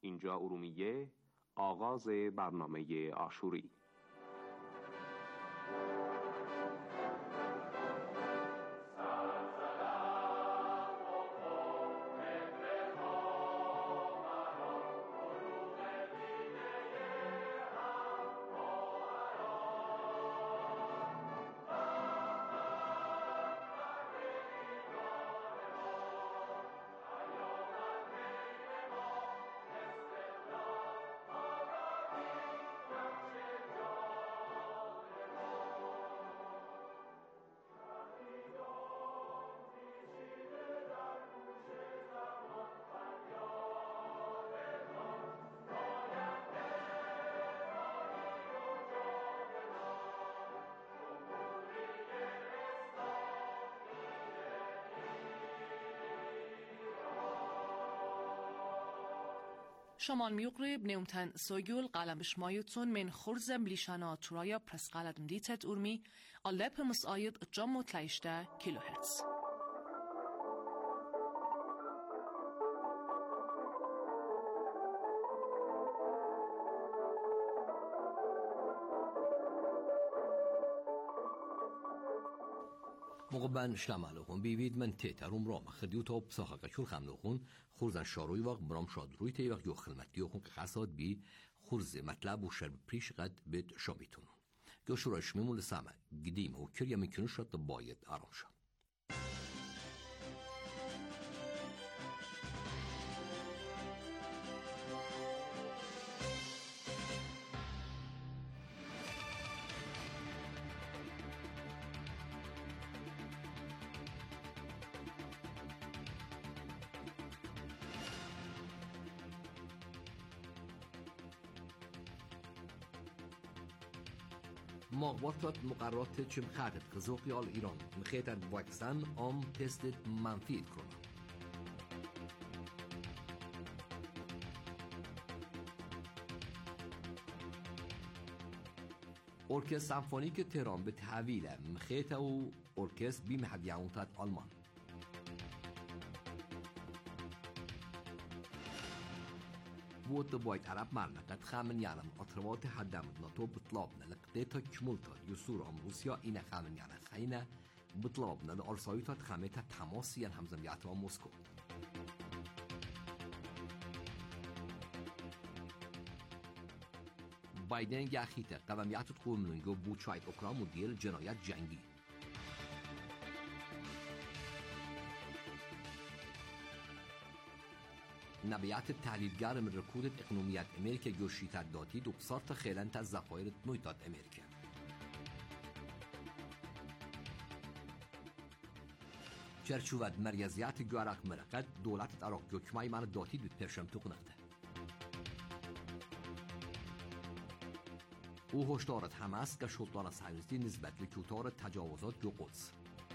اینجا ارومیه، آغاز برنامه آشوری. شمال ميقرب نيومتن سويول قالم بشمايوتون من خرزم ليشانا ترايا برس قالدم ديتت أرمي اللاب مسايد جمو تلايشتا كيلو هرتز. مقبل شلمالوخون بیوید من تیتروم رام خدیو تا بساخه کشور خملوخون خورزن شاروی وقت برام شاد روی تی وقت یو خلمتیو خون که خاصات بی خورز مطلب و شرب پریش قد بید شامیتون گو شورایش میمون لسامه گدیم و کریا میکنو شد باید آرام شد. مقبرات مقررات چم خاطر خزوقیال ایران مخیطت واکسن آم تست منفید کرونا. ارکستر سمفونیک تهران به تحویل مخیطه و ارکستر بی محدیانتت آلمان. بود باید عرب مرنقد خامن یعنی اطروات حدم ناتو بطلابنا لقديتا كمولتا يسور ام روسيا این خامن یعنی خینه بطلابنا لارسایوتا خامتا تماسی همزمیت و مسکو. بایدن گخیته قومیت قومنگو بوچایت اوکران مدیر جنایت جنگی. نبیات تحلیلگر من رکودت اقنومیت امریکا گوشیتت داتی دو بسارت خیلنت از زفایر نویتات امریکا. چرچوود مرکزیت گوارق مرقد دولت عراق گوکمای من داتی دو پرشم تقنقده. او هشدارت حماس که شلطان صهیونیستی نسبت لکوتار تجاوزات جو قدس.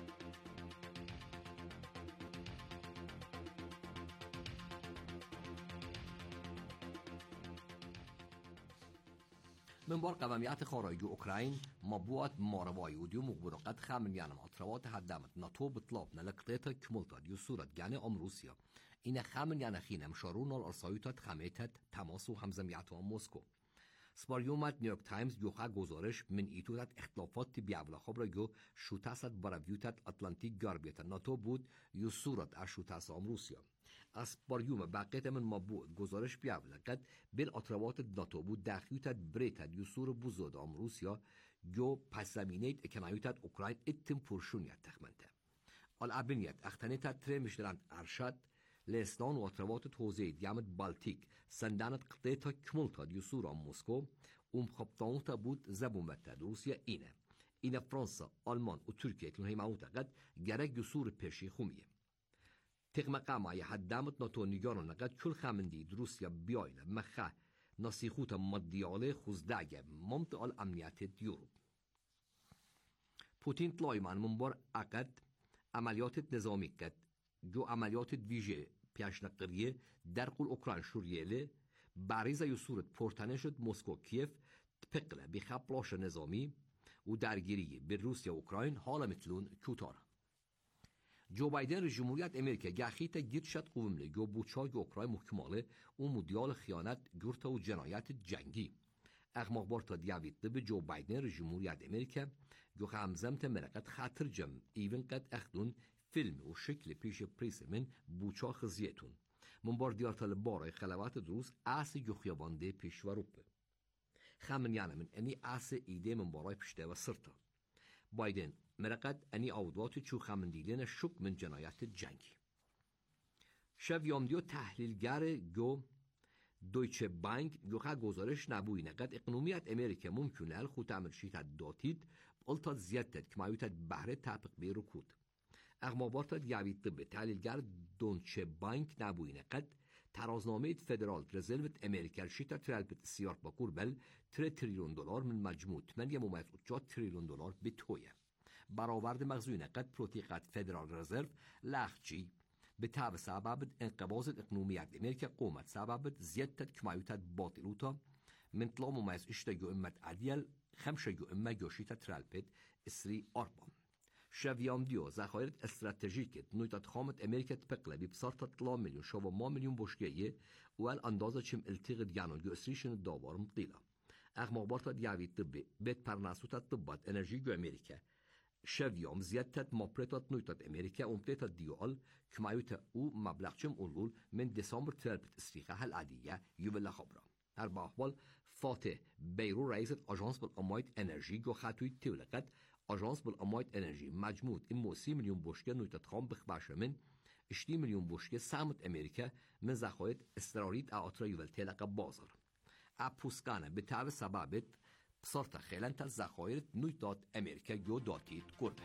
من بار قومیت خارجی اوکراین مبوات ماروای ودیو مقبرقت خامن یعنی اطروات حدامت ناتو بطلاب نلقطه کمولتا دیو صورت یعنی ام روسیا این خامن یعنی خینم شارون الارسایوتات خمیتت تماس و همزمیت و مسکو. سپاریومت نیویورک تایمز یوخا گزارش من ایتودت اختلافات بیاولا خبر گو شوتاست براویوتت اتلانتیک گاربیت ناتو بود یو صورت از شوتاس ام روسیا. اسپاریوم باقیت من مبود گزارش بیاولا قد بل اطروات ناتو بود داخلیوتت بریتت یو سور بوزود ام روسیا جو پس زمینیت اکنایوتت اوکراین اتم پرشونیت تخمنته. الابنیت اختنیتت ترمشدرند ارشد لستان و اطروات توزیع دیامت بالتیک سندانت قطعه کمولتا دیوسور مسکو خبطانوتا بود زبون بتد روسیا اینه فرانسا آلمان و ترکیه که نهی معتقد گرگ دیوسور پرشی خومیه تقم قامای حدامت ناتو نگارو نقد کل خامندی روسیا بیایله مخه نصیخوت مدیاله خوزداگه ممتعال امنیت دیوروب پوتین طلایمان منبار عقد عملیات نظامی کد جو عملیات ویژه پیشنقریه در قل اوکراین شوریله بریزه یو صورت پرتنه شد مسکو کیف تپقله بخبلاش نظامی و درگیری به روسیه و اوکراین حالا مثلون کوتاره. جو بايدن رجمهورiyet Amerika gahita girşat quvumli go buçak Ukray muhkemalı o mudyal xiyanat gürta و جنایت جنگی اخماق تا دیوید به جو بايدن رجمهورiyet Amerika جو همزمت مرقت خاطر جم ایون قد اخدون فیلم و شکل پیش پریس من بوچا خزیتون من بار دیارتال بارای خلوات دروس آسی جو خیابانده پیش و روپه خمن یعنی من انی آسی ایده من بارای پشته و سرطه بايدن مرقد انی عودوات چو خمن دیلین شک من جنایت جنگی شب یامدیو تحلیلگر گو دویچه بانک گو خواه گزارش نبوی نقد اقنومیت امریکا ممکنه الخو تعمل شیطت داتید بلتا زیادتد کمایوتت بهره تحقیق بیرو کود اغمابارتد یعوید طبه تحلیلگر دویچه بانک نبوی نقد ترازنامه فدرال رزروت امریکا شیطت ترالبت سیارت باکور بل 3 تریلیون دلار من مجموع 8.4 تریلیون دلار به تویه برآورد مغزوی نقد پروتیقت فدرال رزرو لخچی به تاب سبب انقباض اقنومیت امریکا قومت سبب زیادت کمایوتت باطلوتا من طلا مميز اشتاجو امت عديل 5 امه جوشيتا ترالبت اسري اربام شویام دیو ذخایر استراتژیک نویتات خامت امریکا تبقله ببساطة 3 مليون شو ما مليون بوشگیه وال اندازه چم التغ دیانو گوسریشن داوار مطیلا اخماقبارتا دیوید طبی بیت پرناسوتا طبات انرژی جو امریکا شویام زیادت مابرتات نویتات امریکا امتیتات دیوال کمایوتا او مبلغچم اولول من دسامبر ترالبت اسریخه هل عدیه یوبلا خبرا هر با احوال فاتح بیرو رئیست آژانس بالامایت انرژی گو خطوی تولقت آژانس بالامایت انرژی مجموع این 30 میلیون بشکه نویتات خام بخبرش من 20 میلیون بشکه سامت امریکا من ذخایر استرارید اعاطرا یول تلقه بازار اپوسکانه به تاب سببت بصارت خیلن تا ذخایر نویتات امریکا گو داتید کرده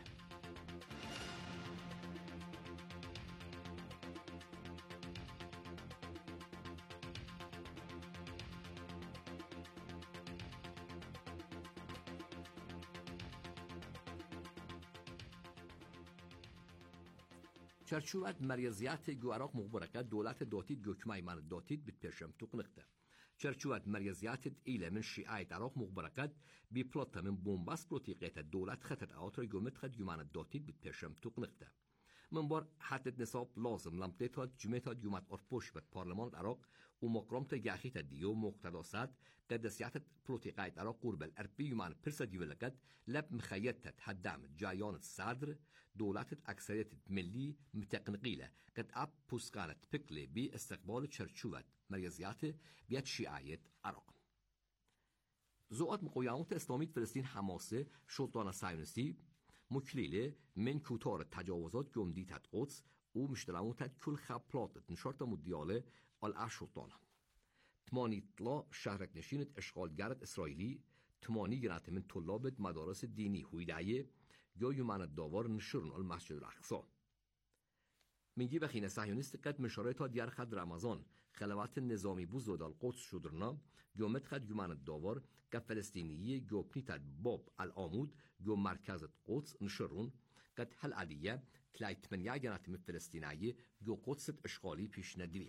چرچوبت مریضیت گو عراق مخبرقه دولت داتید گو کمای من داتید بیت پیشم توقنقته چرچوبت مریضیت ایله من شیعه عراق مخبرقه بی پلاتا من بومباس پروتیقیت دولت خطت آتر گو متخد گو من داتید بیت پیشم توقنقته من بار حدد نصاب لازم لمتیتات جمعیتات یومت ارپوش بد پارلمان عراق و مقرمت گاخیت دیو مقتداسات قدسیات پروتیقیت عراق قربل اربی یومان پرسد یولقت لب مخیتت حدام جایانت صدر دولت اکثریت ملی متقنقیله قد اب پوسکانت پکلی بی استقبال چرچوبت مریضیات بیت شیعیت عراق زوات مقاومت اسلامی فلسطین حماسه سلطان صهیونیستی مكليلة من كتار التجاوزات جمديت قدس ومشتلموتت كل خبلات نشرت مديالة الأشوطانة 80 طلا شهرك نشينة اشغالگرد اسرائيلي 80 جنات من طلاب مدارس ديني هويدعية جو يومان الدوار نشرن المسجد الأقصى میگی بخینه صهیونیست قد مشاريتا دیار خد رمضان خلوات نظامی بوزود القدس شدرنا جومت خد يومان الدوار كفلسطينية جو بنيتت باب العمود جو مركز قدس نشرون قد هل عادية 8 جنات من فلسطينية جو قدس اشغالي پیش ندریق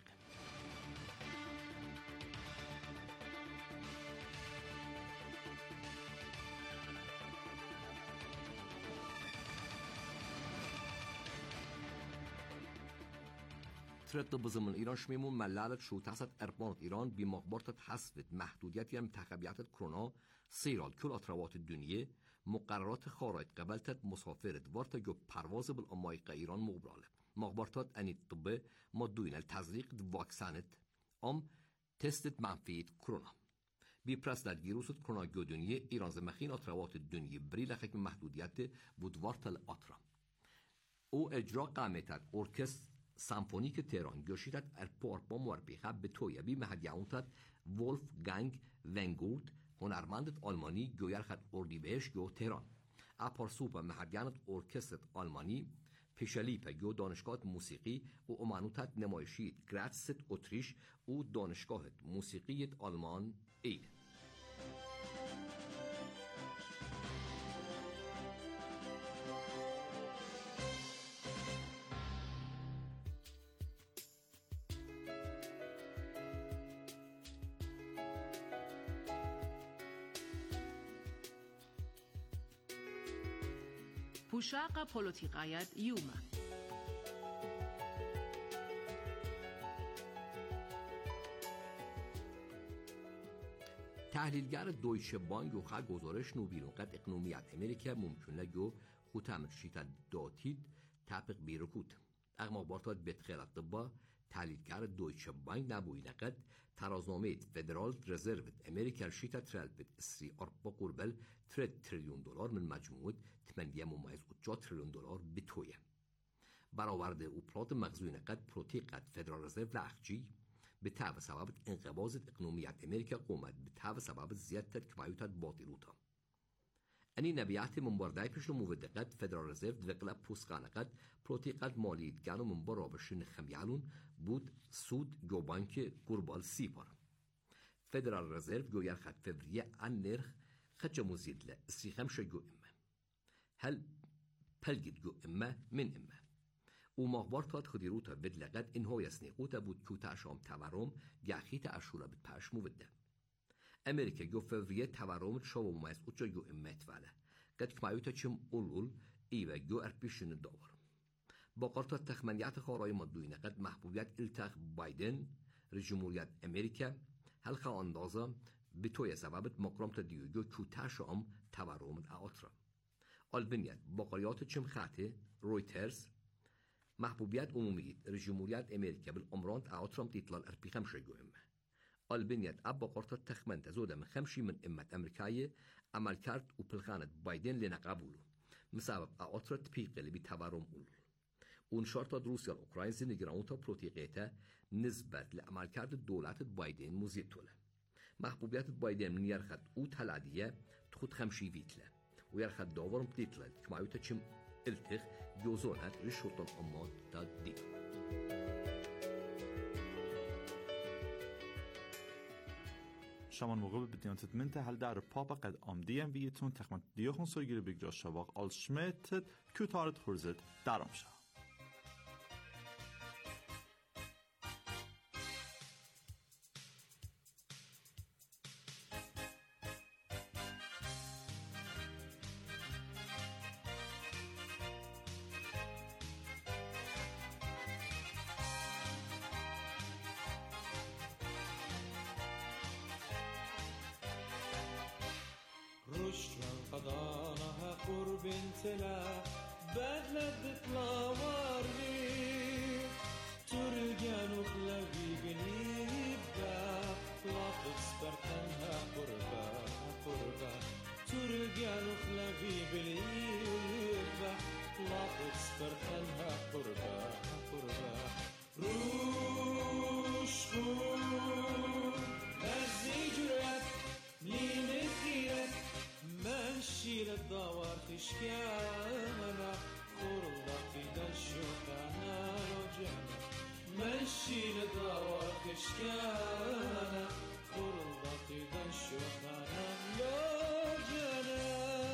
ترد بزمن ایران شمیمون ملالت شو تحت اربانت ایران بی مقبارت حسفت محدودیتی هم تخبیعت کرونا سیرال کل اطروات دنیه مقررات خارج قبلتت مسافرت وارتا جو پرواز بالامایق ایران مقبراله مقبارتات انی طبه مدوین التزریق واکسانت تستت منفیت کرونا بی پرستت ویروست کرونا جو دنیه ایران زمخین اطروات دنیه بری لخک محدودیت بودوارت الاطرا او اجرا قامتت ارکست سمفونیک تهران گوشیدت ارپا مربیخه به تویبی مهدیعونتت ولف گنگ ونگورد هنرمندت آلمانی گویر خد اردیبهشت گو تهران اپار سوپا مهدیانت ارکستت آلمانی پیشلیپ گو دانشگاه موسیقی و امانوتت نمایشی گراتست اتریش و دانشگاه موسیقی آلمان ایل بوشاق پولوتیقایت یوما تحلیلگر دویچه بانک و گزارش نو بیرون قد اقنومیت امریکا ممکن لگو خوتم شیطت داتید تحقیق بیرکوت اغما بارتاد بتخیلت دبا تحلیلگر دویچه بانک نبوی نقد ترازنامه فدرال رزرو امریکا شیطت ترال بت اسری اربا قربل 3 تریلیون دلار من مجموعه 8.4 تریلیون دلار بتویه برآورده و پلات مغزوی نقد پروتی قد فدرال رزرو لحجی به تابع سبب انقباض اقنومیت امریکا قومت به تابع سبب زیادت کمایوتت باطلوتا اني نبيعتي من برداي بشلو مودقات فدرال رزيرف دقلا بوسقانا قد بروتي قد ماليت كانوا من برا بشن خميالون بود سود جو بانك قربال سيبر فدرال رزيرف جو يرخد فبرية عن نرخ خدش مزيد لا استيخمش جو إما هل بلجد جو إما من إما ومخبارتات خديروتا بدلغت إن هو يسنيقوتا بود كوتا شام تورم جاخيتا أشورا بتباش مودة امریکا جو فوریه تورم شو مميز اوچا جو امت وله قد کمایوتا چم اول ایوه جو ارپیشن داور با قرطة تخمنیات خارای مدوینه قد محبوبیت التاق بایدن رجمهوریت امریکا هلخا اندازه بتوی سببت مقرمت دیو جو چوتاش ام تورم اعترا البنیت با قریات چم خاطه رویترز محبوبیت عمومی رجمهوریت امریکا بالامرانت اعترام تیطلال ارپیخم شگو امه البنيت أبا قرطة تخمن تزودة من 5 من إمة أمريكية عمل كارت وبلغانة بايدن لنقابلو مسبب أعطرت بيقى اللي بتورم أول ونشرطة روسيا الأوكراين زنجرانوتا بروتيقيتا نسبة لعمل كارت الدولات بايدن مزيدتوله محبوبيات بايدن من يرخد أوت هالعادية تخد 5 فيتلا ويرخد داورم بتيتلا كمايوتا چم التخ جوزونات رشوطة الأمات تا دي شمان موقع بدیانتت منته هل در پاپا قد آمدیم ویتون تخمت دیوخون سوگیری بگرا شواق آل شمتت کتارت خورزت درام شا رشرا قضانها قرب تلا بدلت بطلاواري ترجان وخلوي بنيبا لافت سبرتنها قربا قربا ترجان وخلوي بنيبا لافت سبرتنها قربا قربا روشكو الزجرات لينكيرت ماشي للدوار تشكانا خرلتي دشوكانا رجعنا ماشي للدوار تشكانا خرلتي دشوكانا رجعنا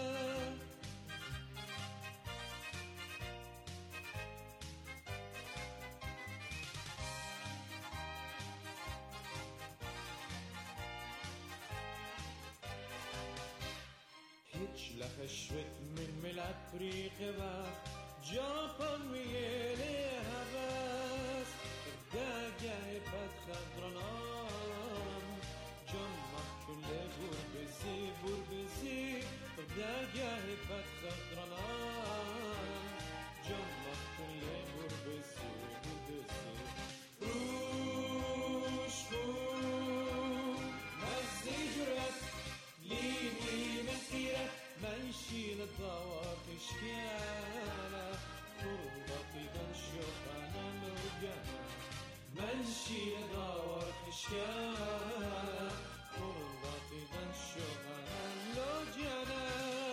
لخشوت من ملعب فريقة جابان ويليها بس داقة فتخضرنام جمع كل بربزي داقة فتخضرنام جمع كل بربزي روش خون مزي جرات ليني مسيرة منشي للدوار تشكيانا خربطي دنشوخانا مرجانا منشي للدوار تشكيانا خربطي دنشوخانا مرجانا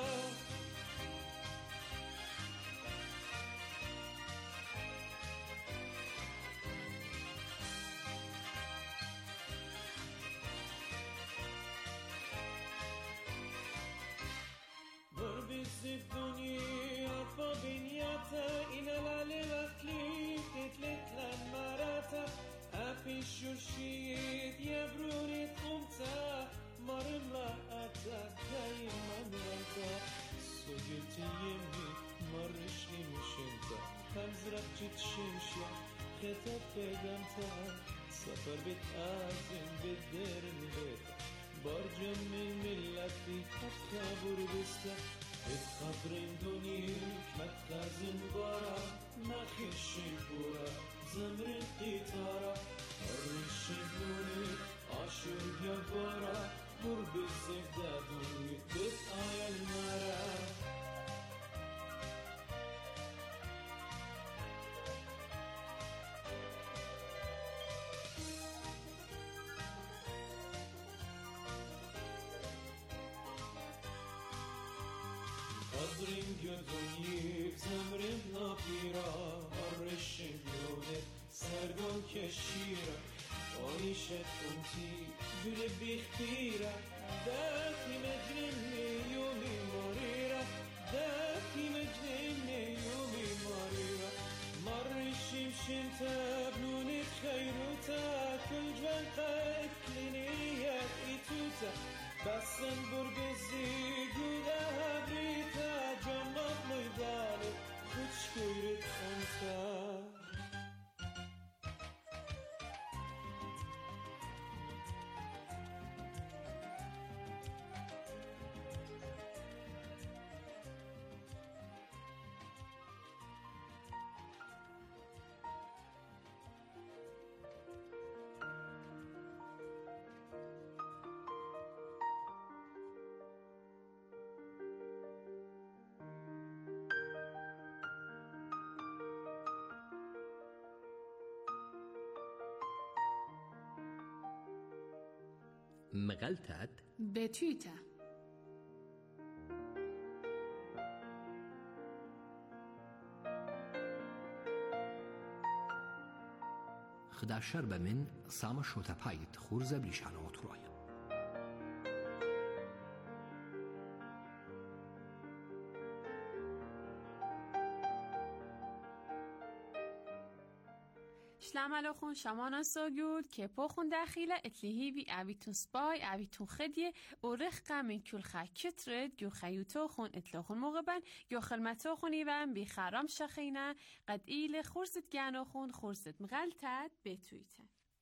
الدنيا فبنياتا إلى العليلة تليت للمراتا أفي الشرشيد يبروني خمسة مرملا أتا دايما مرتا سجلتي يمي مرشني مشنتا همزرق جت شمشة خطب بقمتا سفر بتأذن بالدرن بيتا برجم من ملتی خبر بسته خبرم دونیک متخزن بارا نخشی بورا زمرن قیتارا آرشی دونیک آشور گبارا بور بزیب دادونیک بس آیل مارا Kadrin gözünü zemrin napira Arreşin yone sergon keşira Oişet kunti güle bihbira Daki mecnini yumi marira Daki mecnini yumi marira Marreşim şinteb nuni khayruta Kül cvan qetliniyak ituta Basen burgezi güle habrita Cammat meydanı Kuç kuyret onta مغلطت بتویته خداشر بمن سام شوتپایت خورز بلیشانات رویا شلام علیکم شمانان سوگود که پخون داخله اتلیهی بی اویتون سپای اویتون خدیه و رخقه من کل خا کترد گو خیوتو خون اتلاخون مغبن گو خلمتو خونی ون بی خرام شخینه قد ایل خورزت گانو خون خورزت مغلطت بتویته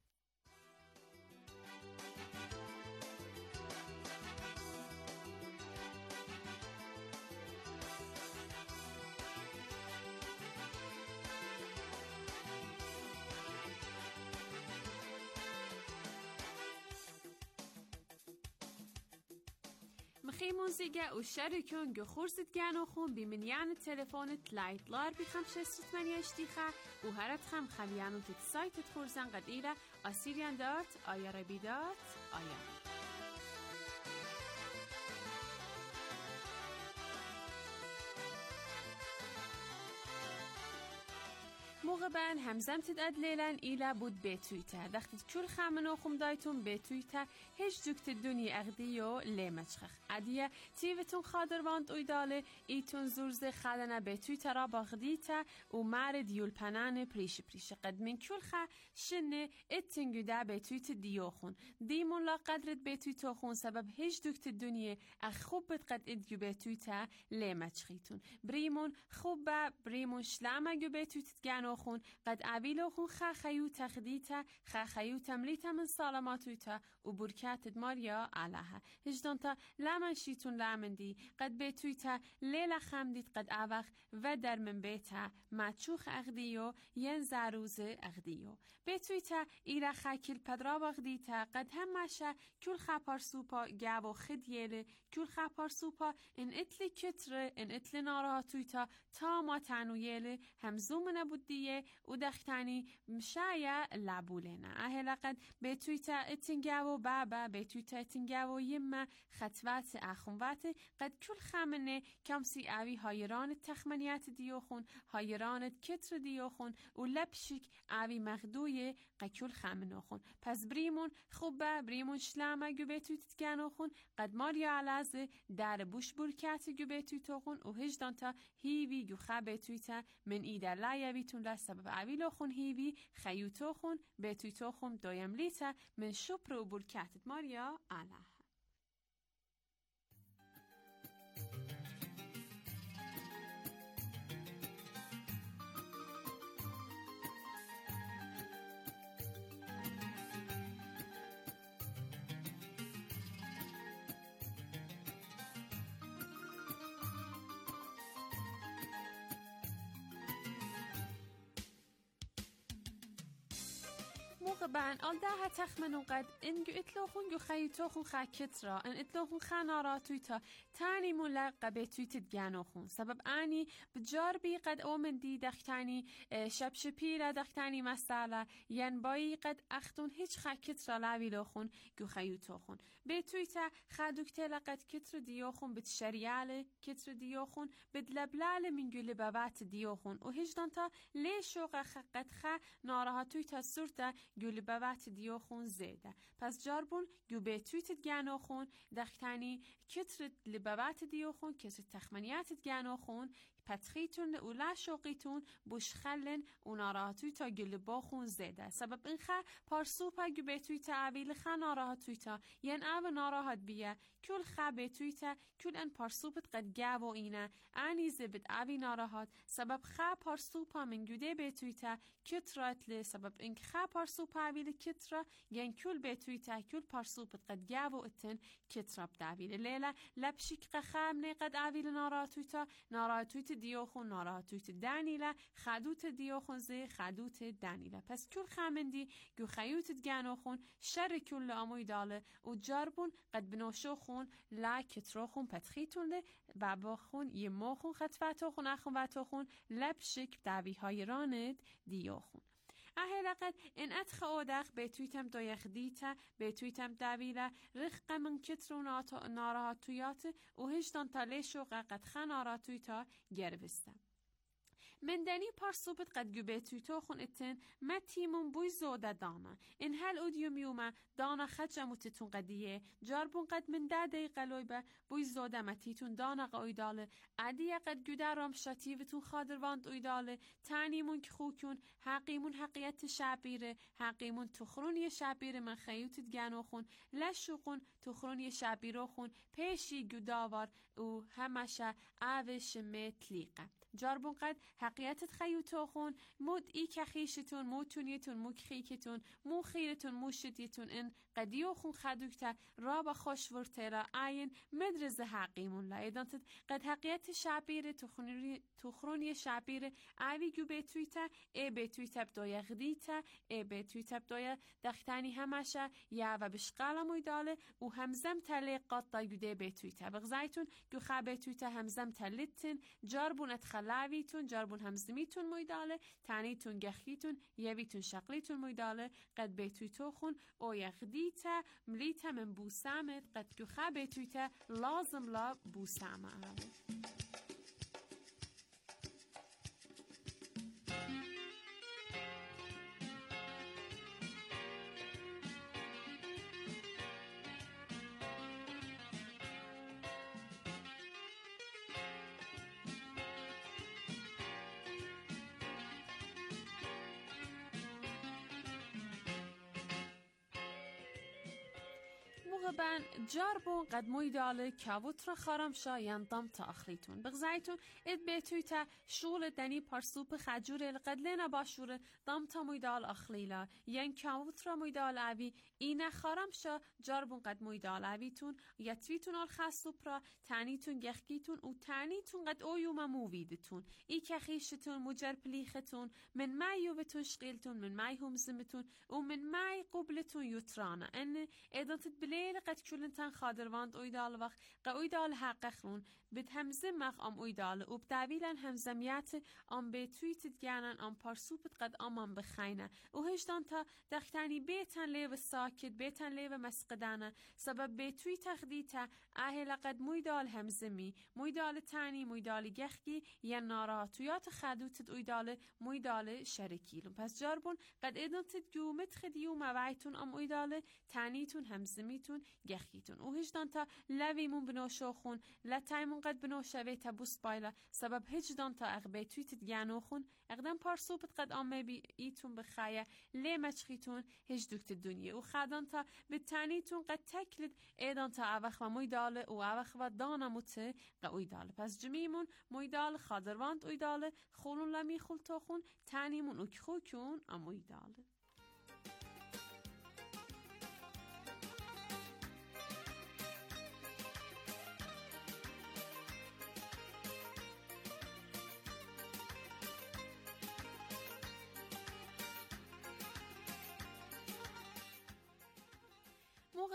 مخيمون زيجا وشاركون جو خورزت جانو خون بمنيان التليفون تلايتلار بخمسة ستمانية اشتيخة وهرت خم خليانو تتسايت تخورزان قديلة أسيريان دات آيا ربي دات آيا موقعاً همزم تداد لیلن ایلا بود بتویته دختید کل خامنو خم دایتون بتویته هیچ دکت دنی اغدیو لیمچخخ عدیه تیوتون خادرواند اویداله ایتون زورز خادنه بتویته را باغدیته و مار دیول پنانه پریش قدمین کل خا شنه اتنگو ده بتویت دیوخون دیمون لا قدرت بتویتو خون سبب هیچ دکت دنی خوب قد ادگو بتویته لیمچخیتون بریمون خوبه بریمون شلامه گو بتویتت گانو خون قد عبیلو خون خیو تخدیتا خیو تملیتا من سالماتویتا و برکاتت ماریا علاها هجدان تا لمن شیتون لمن دی قد بیتویتا لیلا خمدید قد اوخ و در من بیتا مچوخ اغدیو ین زروز اغدیو بیتویتا ایرا خاکل پدرا اغدیتا قد هم ماشه کل خپار سوپا گاو خدیله کل خپار سوپا ان اتلی کتره ان اتلی ناراحتویتا تا ما تنویله همزوم نبودیه و دختانی مشایا لابولنا اهلا قد بتویتا اتنگاو بابا بتویتا اتنگاو یما خطوات اخونوات قد کل خامنه کمسی اوی هایران تخمنیات دیوخون هایرانت کتر دیوخون و لبشک اوی مغدوی قد کل خامنه خون پس بریمون خوبه بریمون شلامه گو بتویتت گانو خون قد ماریا علازه در بوش برکات گو بتویتو خون و هجدان تا هیوی گو خواه بتویتا من ایده لایویتون لسبب اویلو خون هیوی خیوتو خون بتویتو خون دویم لیتا من شپر و برکاتت ماریا علا مغبان آل ده تخمنون قد إنجو إتلوخون جو خيوتوخون خاكترا إن إتلوخون خاناراتويتا تاني ملقى بيتويت تجانوخون سبب آني بجاربي قد أومن دي دختاني شبشبيرا دختاني مسالة ينباي قد أختون هيج خاكترا لاويلوخون جو خيوتوخون بيتويتا خادوكتلا قد كتر ديوخون بتشريالة كتر ديوخون بدلبلال من جو لبابات ديوخون وهجدانتا ليشوغا قد خا ناراهاتويتا سورتا جو لبابات ديوخون زيدا پس جاربون جو بيتويت تجانوخون دختاني كتر لبابات ديوخون كتر تخمنيات تجانوخون پتخیتون اولا شوقیتون بوش خلن اوناراهاتوی تا گل باخون زده سبب اینخه پارسوپا گو بتوی تا اویل خه ناراهاتوی تا ین او ناراهات بیه کل خه بتوی تا کل ان پارسوپت قد گو و اینه انی زبد اوی ناراهات سبب خه پارسوپا من گوده بتوی تا کترات لی سبب اینک خه پارسوپا اویل کترا ین کل بتوی تا کل پارسوپت قد گو و اتن کترا بدویل لیلا لبشیک قخم قد اویل ناراهاتوی تا ناراهاتوی دیوخون ناراحتویت دانیلا خدوت دیوخون زی خدوت دانیلا پس کل خامندی گو خیوتت گانوخون شر کل آموی داله و جاربون قد بنوشوخون لا کتروخون پتخیتون لی باباخون یه موخون خطفتوخون اخون واتوخون لبشک داوی های راند دیوخون اهلقد ان ادخ اودخ بتویتم دایخ دیتا بتویتم داویلا رخق من کترون ناراحتویات و هشتان تالیشو قد خناراتویتا گروستم من دنی پارسوبت قد گوبتویتو خون اتن ما تیمون بوی زوده دانا این هل اودیوم یوما دانا خجموتتون قدیه جاربون قد من داده قلویبه بوی زوده متیتون دانا قویداله عدیه قد گودرام شتیوتون خادرواند اویداله تانیمون که خوکون حقیمون حقیت شعبیره حقیمون تخرونی شعبیره من خیوتت گنو خون لشوقون تخرونی شعبیرو خون پیشی گوداوار و همشه آوش متلیقه جاربون قد حقیقت خیوتو خون مود ای کخیشتون موتونیتون موکخیکتون مو خیرتون موشدیتون ان قدیو خون خدوکتر رابا خوشورترا آین مدرز حقیمون لایدانتد قد حقیقت شعبیر تخرونی شعبیر اوی گو بتویتا ای بتویتا بدویا غدیتا ای بتویتا بدویا دختانی همشه یا و بشقالموی داله و همزم تلی قطا گوده بتویتا بغزایتون گو خواه بتویتا همزم تلیتن جاربون لاویتون جاربون همزمیتون مویداله تانیتون گخیتون یویتون شقلیتون مویداله قد بیتویتو خون او یخدیتا ملیتا من بوسامت قد گخا بیتویتا لازم لا بوسامه مغبن جاربون قد مویداله کاوت را خارم شا ینضم تا اخلیتون بغزایتون اد بیتوی تا شغل دنی پرسوپ خجوره لقد لینا باشوره ضم تا مویدال اخلیلا ین کاوت را مویدال اوی اینا خارم شا جاربون قد مویدال اویتون یتویتون آل خاصوپ را تانیتون گخگیتون و تانیتون قد اویوم موویدتون ای کخیشتون مجر پلیختون من مایو بتون شقیلتون من مای همزمتون و من مای قبلتون یوترانا ان ادانتت بلیل قد کلنتن خادرواند اویدال وقت قا اویدال حق خلون بد همزه مخ ام اویدال و بدویلن همزمیت ام بیتویتت گانن ام پارسوپت قد ام بخینه و هشتان تا دختانی بیتن لیو ساکت بیتن لیو مسقدانه سبب بیتوی تخدیتا اهل قد مویدال همزمی مویدال تانی مویدال گخگی یا ناراحتویات خدوتت اویدال مویدال شرکیلون پس جاربون قد ادانتت گومت خدیو مویتون ام اویدال تانیتون همزمیتون گخیتون و هجدان تا لویمون بنوشو خون لطایمون قد بنوشوه تا بوست بایلا سبب هجدان تا اغبه تویتت گانو خون اقدام پارسوبت قد آمه بی ایتون بخایه لی مچخیتون هجدوکت دنیا و خدان تا به تانیتون قد تکلد ایدان تا اوخ و مویداله و اوخ و دانموته قوی داله پس جمیمون مویدال خادرواند اویداله خولون لمی خولتو خون تانیمون اکخو کون امویداله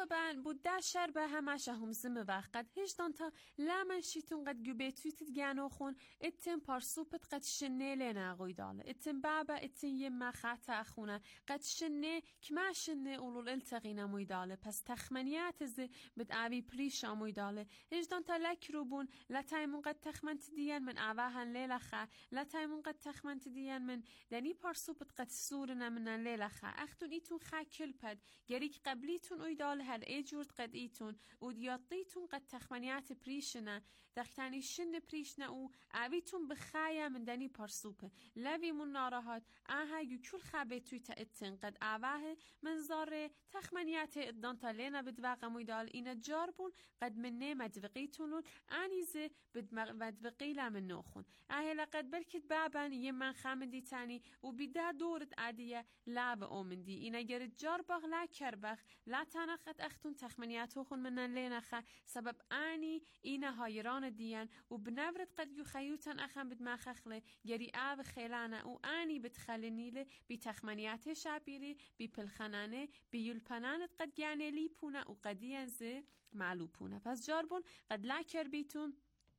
موقع بان بود داشر به همش همزم وقت هجدان تا لامن شیتون قد گوبیتویت گانو خون اتن پارسوپت قد شنه لنا قویداله اتن بابا اتن یما خاطا خونه قد شنه کما شنه اولول التقینا مویداله پس تخمنیات ز بد آبی پریشا مویداله هجدان تا لکروبون لاتایمون قد تخمنت دیان من آواهن لیلخا لاتایمون قد تخمنت دیان من دنی پارسوپت قد سورنا من لیلخا اختون ایتون خاکل پد گریک قبلیتون اویدال هر ایجورد قد ایتون و دیاتیتون قد تخمنیات پریشنا دختانی شن پریشنا او آویتون بخایا من دنی پارسوپه لوی من ناراحت آها یکل خابتوی تا اتن قد آواه منظاره تخمنیات ادانتا لینا بدواقع مویدال اینا جاربون قد منه مدوقیتونون آنیزه بدوقیلا من نوخون آهلا قد بلکت بابن یه من خامدی تانی و بیده دورت عادیه لاب اومندی اینا گرد جارباغ لا کرباغ لا تانخت اختون تخمنیاتو خون منن لینخه سبب آنی اینا هایران دیان و بنورد قد یخیوتن اخم بدماخخله گری آو خیلانه و آنی بتخلنیله بی تخمنیات شابیری بی پلخنانه بی یلپنانت قد گانه لیپونه و قدیان زه معلوپونه پس جاربون قد لا کربیتون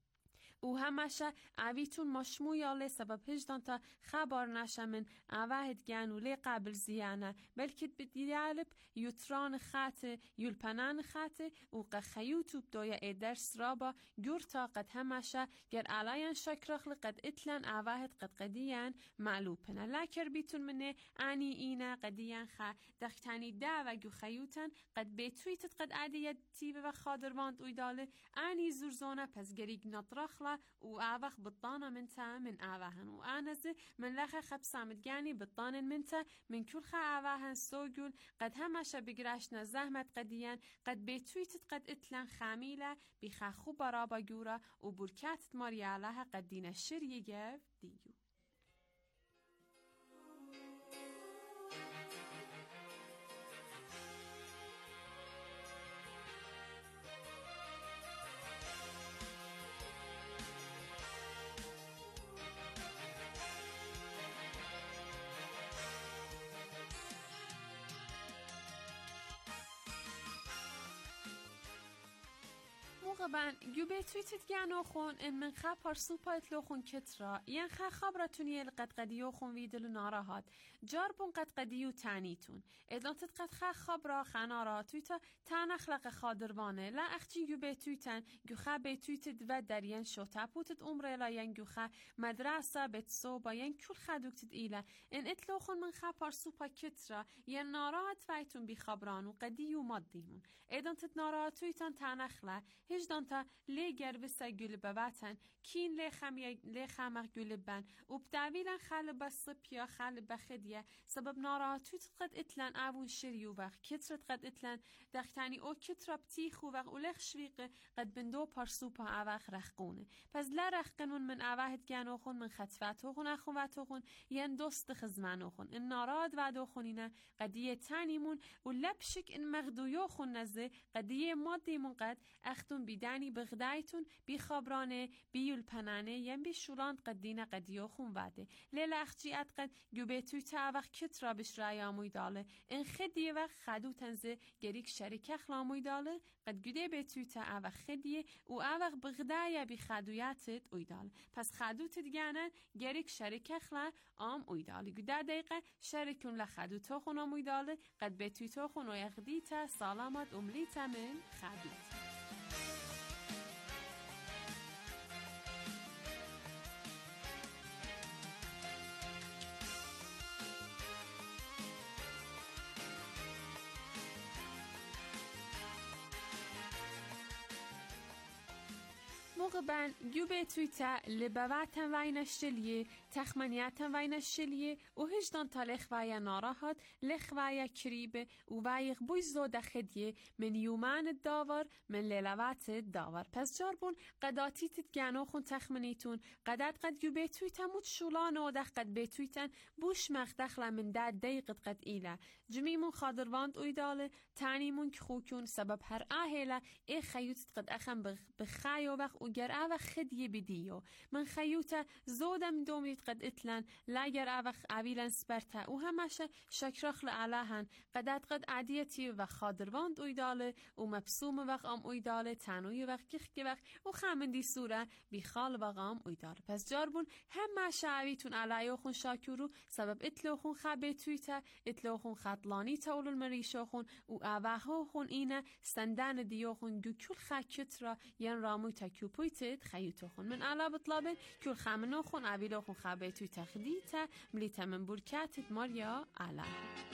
و همشه آویتون مشمویاله سبب هجدان تا خبر نشه من آواهد گانو لی قابل زیانه بلکه بدیالب یوتران خاته یلپنان خاته و قخیوتو بدویا ایدرس رابا گورتا قد همشه گر آلاین شکرخل قد اتلان آواهد قد قدیان معلوپنه لکر بیتون منه آنی اینا قدیان خا دختانی دا و گو خیوتن قد بیتویتت قد عادیت تیبه و خادرواند اویداله آنی زورزونه پس گریگ نطرخلا و آوخ بطانة منتا من آواهن و آنزه من لخه خبسامت گانی بطانن منتا من كل خا آواهن سوگول قد همشه بگراشنا زحمت قدیان قد بیتویتت قد اتلان خامیله بخاخو برابا گورا و برکاتت ماریالها قد دین شریه گف دیو موقعاً گوبه تویتت گانو خون ان من خا پارسوپایت لو خون کترا ین خا خبرتونی قد قدیو خون ویدلو ناراحت جاربون قد قدیو تانیتون ادلانتت قد خا خبرا خنارا تویتا تانخلق خادروانه لا اخچی گوبه تویتن گو خا به تویتت و درین شو تاپوتت عمره لا ین گو خا مدرسه بتسو با ین کل خدوکتت ایله ان اتلو خون من خا پارسوپا کترا ین ناراحت ویتون بی خبرانو قدیو مادیمون ادلانتت ناراحت تویتان تانخله هجدان تا لیگر بسا گل بباتن کین لی خمق گل بن و بداویلن خال بس پیا خال بخدیه سبب ناراحتویت قد اتلن آون شریو وقت کترت قد اتلن دختانی او کترا بتیخو وقت اولخ شویق قد بندو پارسوپا آوخ رخقونه پس لا رخقنون من آوهد گانو خون من خطفتو خون اخواتو خون ین دوست خزمانو خون ان ناراد وعدو خونینه قدیه تانیمون و لبشک ان مغدویو خون نزده قدیه مادیمون قد اختون بیدانی بغدایتون بی خبرانه بی یلپنانه یم بی شولاند قدینه قدیو خون وعده لیل اخجیت قد گوبیتوی تا وقت کت را بش رایاموی داله ان خدیه وقت خدو تنزه گریک شریک اخلاموی داله قد گوده بیتوی تا وقت خدیه و وقت بغدای بی خدویاتت اوی داله پس خدوت دیگانن گریک شریک اخلا آم اوی داله گوده دقیقه شریکون لخدو تا خونم اوی داله قد بیتوی تا خونو یخدیتا سلامت املیتا من خدوت موقع بن گوبه تویتا لبواتن وای نشلیه تخمنیاتن وای نشلیه و هجدان تا لخوای ناراحت لخوای کریبه و وایق بویزو دخدیه من یومان داور من لیلوات داور پس جاربون قداتیتت گانو خون تخمنیتون قد گوبه تویتا موت شولان و دخ قد بیتویتن بوش مخدخلا من داد دیقت قد ایلا جمیمون خادرواند اویداله تانیمون که خوکون سبب هر آهیلا ای خیوتت قد اخم بخایو وقت و گر او خدی بدیو من خیوتا زودم دومید قد اتلن لاگر او اویلن سپرتا و همشه شکرخل علهن قد عدیتی و خادرواند اویداله و مبسوم وقت ام اویداله تنوی وقت کخی وقت و خمندی سوره بیخال وقام اویداله پس جاربون همشه اویتون علیو خون شاکرو سبب اتلو خون خبه تویتا اتلو خون خطلانی تاول المریشو خون و اوهو خون اینه سندن دیو خون گو کل خاکت را ین راموی تا کیوپویتت خیوتو خون من علا بطلابن کل خمنو خون اویلو خون خبه توی تخدیتا ملیتا من برکاتت ماریا علا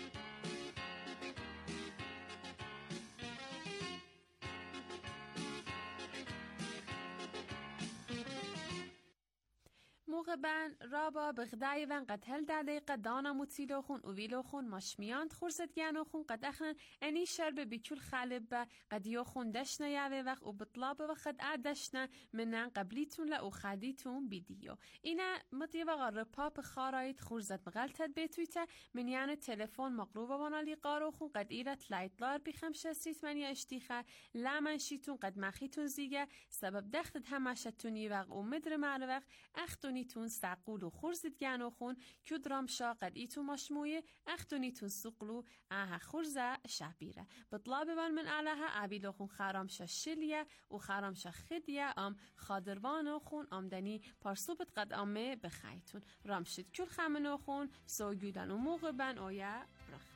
موقع بن رابا بغدای ون قد هل دقیقه دانا متیلو خون و ویلو خون ماشمیان خورزد گنو خون قد اخن انی شرب بیکل خالب با قد یو خون دشنا یاوه وقت و بطلاب و قد عدشنا منن قبلیتون لأو خادیتون بیدیو اینا مطیبا غرپاپ خارایت خورزد مغلطت بیتویتا من یعنی تلفون مقروبا وانالی قارو خون قد ایرت لایتلار بخمشه سیت من یا اشتیخه لامنشیتون قد مخیتون زیگه سبب دختت همشتونی وقت و مدر معلوق اختونیتون سقول و خورزید گنو خون کدرام شا قد ایتون مشمویه اختونیتون سقلو آها خورزه شبیره بطلاب من علاها عبیلو خون خرامشا شلیه و خرامشا خدیه خادروانو خون آمدنی پارسوبت قد آمه بخیتون رامشید کل خمنو خون سوگیدن و موقع بن اویا برخت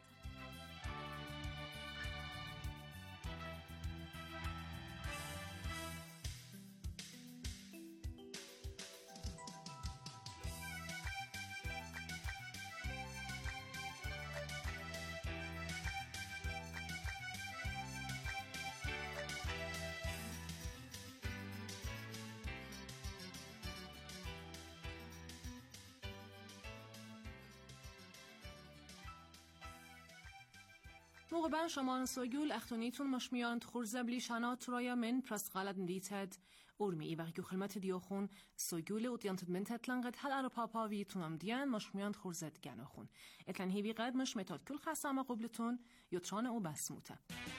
موقع بن شما سوگول اختونیتون مشمیاند خورزه بلیشانات رایا من پرست غلط ندیتد ارمی ای وقتی خلمت دیوخون سوگول و دیانتد من تطلنقد هل ار پاپا ویتونم دیان مشمیاند خورزد گنو خون اتلن هیوی قد مش متاد کل خسامه قبلتون یوتران او بسموته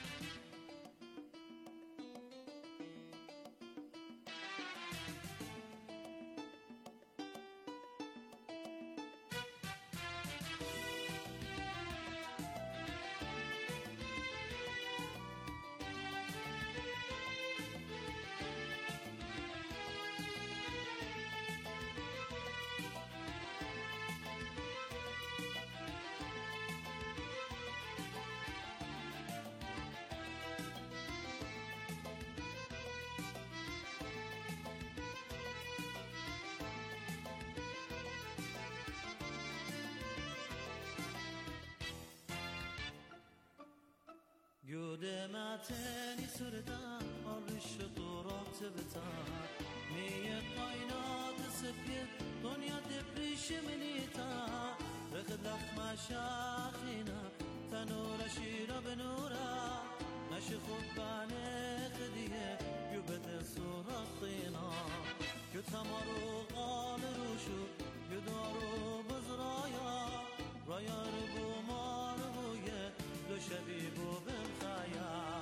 قدمتني سردا عرش طورات بتاع مية قاينات سبية دنيا دبريش منيتا رخدخ مشاخينا تنور شيرا بنورا نشي خباني خديه يبت سورخينا كتمرو قال روشو يدارو بزرايا رايا ربو مارويه لو شبيبو بمخايا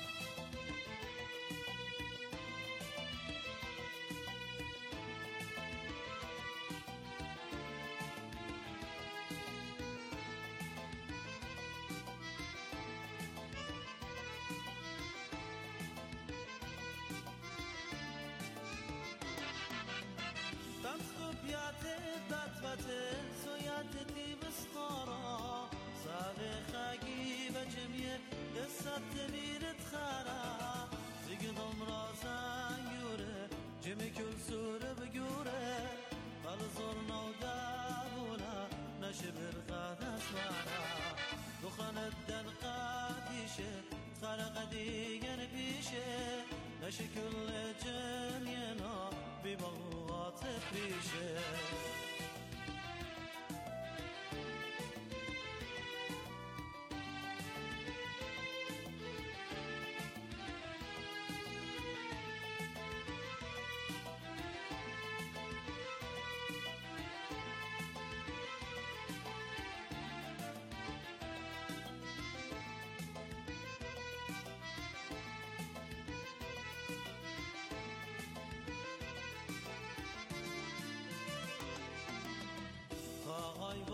سويات بسطارة صابخ عقيب جميع قصة تمير تخارا زقضم راسا يوري جميع كل سورة بقورة فالزورنا ودابونا نشبر غادا سوارا دخان الدن قاديشة خلق ديگر بيشة نشكل جنينا ببغات بريشة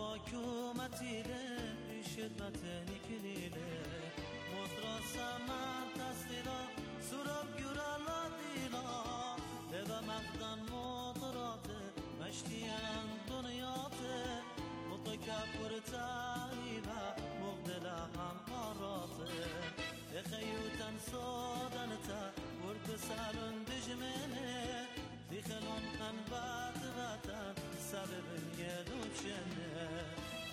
حكومتيله شدمتني كليله مطرسا من تسليلا سراب جرالا ديلا لذا مقدن مطراته مشتيان دنياته متكبر تعيبا مغدلا هم قراته اخيوتن صادنتا ورد سالون دجمنه دخلون انبات غاتا سبب يدوشنه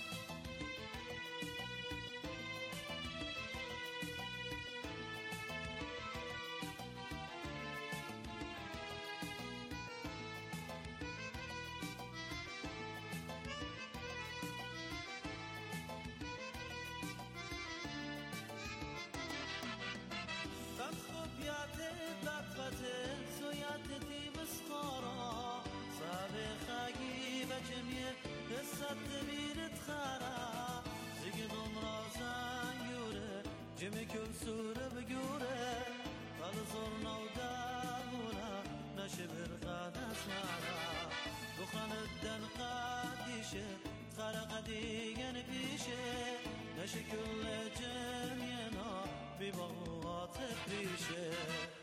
قصة بيرت خارا زيقدم راسان يوري جمي كل سورة بجوري فالصورنا وداونا نشبر غادا سنارا دخان الدن قاديشة خارق ديگن بيشة نشكل جمينا ببغوات بريشة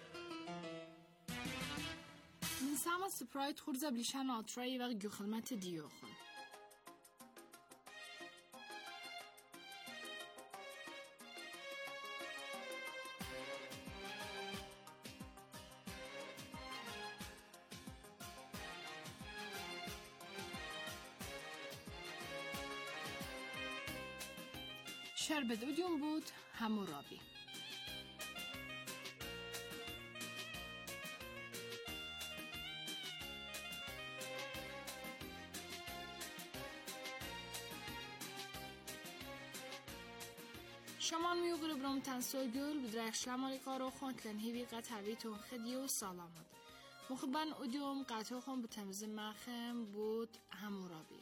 من سامت سپراید خورزه بلیشن آترایی و گوخلمت دیوخون شربت اودیون بود همورابی. شمان میوغل برام تنسوگل بدرخ شلمالی کارو خونتلن هیوی قطعوی تون خدی و سلامت مخبن اودیوم قطعو خون بتمز مخم بود همورابی.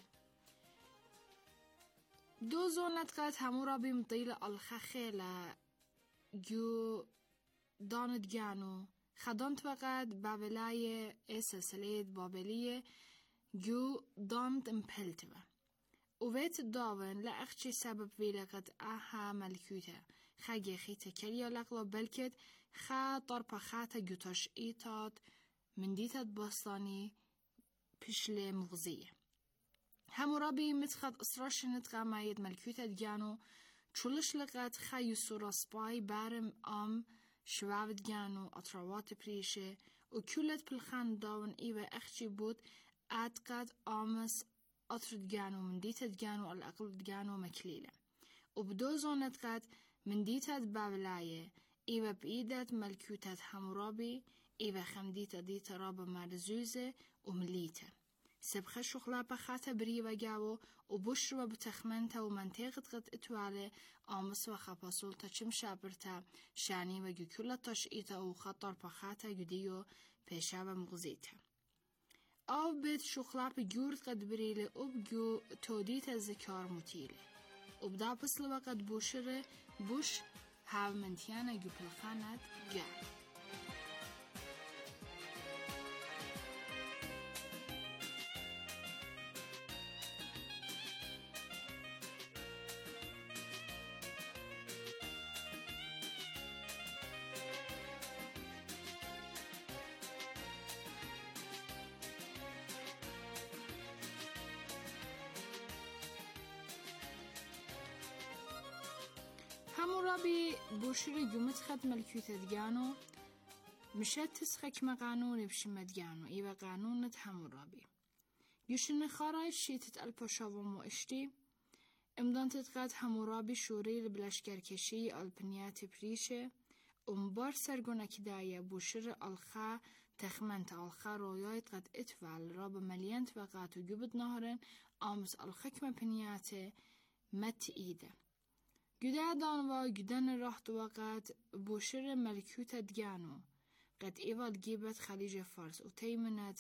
دو زونت قد همورابی مطیل الخخیل جو داند گانو خدانت وقت بابلای سلسلید بابلیه جو داند امپلتوه وویت داون لأخشي سبب ویلقت آها ملکوته خاگه خیته کلیا لقلا بلکت خا طرپا خاتا گوتاش ایتاد من دیتاد باستانی پشل مغزیه همورابی متخد اصراش نتقا ماید ملکوته دگانو چولش لقت خا یسورا سپای بارم شوافد دگانو اطروات پریشه و کولت پلخان داون ایوه اخشي بود اتقد آمس أطرد جانو من ديتة جانو الأقل جانو مكليلة وبدو زونت قد من ديتة بابلاية إيوة بإيدة ملكوتة حمورابي إيوة خمديتة ديتة رابة مرزوزة ومليتة سبخة شغلة بخاتة بريوة جاو وبشروا بتخمنتا ومنطقة قد اتوالي آمس وخباسولتا چم شابرتا شاني وجو كل تشئيتا وخطر بخاتة جديو بيشابة مغزيتا آب بيت شخلاب جورد قد بريله وبجو توديت الذكار متيله وبدا بس لوقت بوشره بوش هاو منتيانا جو بالخانات جار همورابي بوشري جمت خد ملكوتة دجانو مشت تسخك ما قانون بشمة دجانو إيوه قانونة همورابي يوشن خاراي شيتت البشاوة مؤشتي امدان تتقاد همورابي شوري بلاشكر كشي البنيات بريشة ومبار سرگونا كداية بوشر الخا تخمنت الخا رويايت قد اتفعل راب مليانت وقات وجبت نهرن آمس الخكمة بنياته مت إيده جدادان و جدن رحت وقت بوشر ملكوتة دجانو قد إيوال جيبت خليج فارس و تيمنت